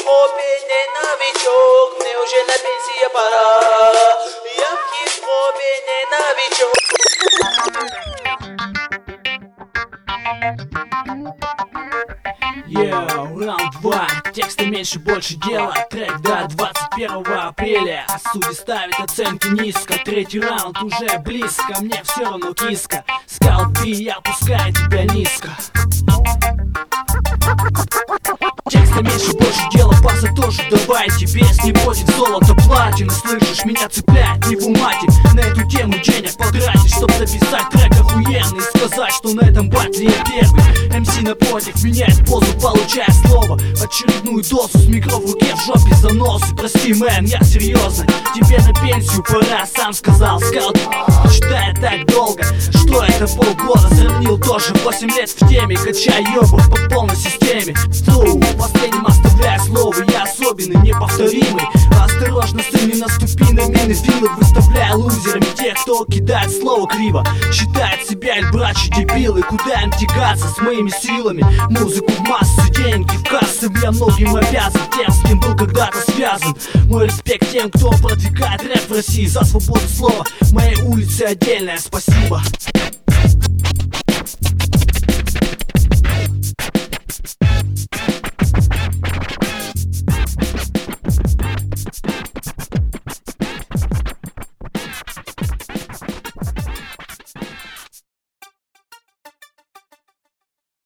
хип-хопе не новичок, мне уже на пенсии пора. Я в хип-хопе не новичок. Раунд 2, текста меньше, больше дела. Трек до 21 апреля. Судьи ставят оценки низко. Третий раунд уже близко, мне все равно киска. Скаут Би, я пускаю тебя низко. Текста меньше, больше дела, база тоже добавить. Тебе не против золото платины. Слышишь, меня цепляет не в умате. На эту тему денег потратить, чтоб записать трек охуенный и сказать, что на этом батле я первый. МС напротив меняет позу, получая слово. Очередную дозу с микро в руке, в жопе занос. Прости, мэн, я серьезно, тебе на пенсию пора, сам сказал. Скаут читает так долго, что это полгода. Сравнил тоже 8 лет в теме, качай ёбов по полной системе. Флоу, последним оставляя слово, я особенный, неповторимый. Осторожно, сын, не наступи на мины вилы, выставляя лузерами тех, кто кидает слово криво. Считает себя эльбрачи дебилы, куда им тягаться с моими силами. Музыку в массу, деньги в кассы, я многим обязан тем, с кем был когда-то связан. Мой респект тем, кто продвигает рэп в России за свободу слова. Моей улице отдельное спасибо.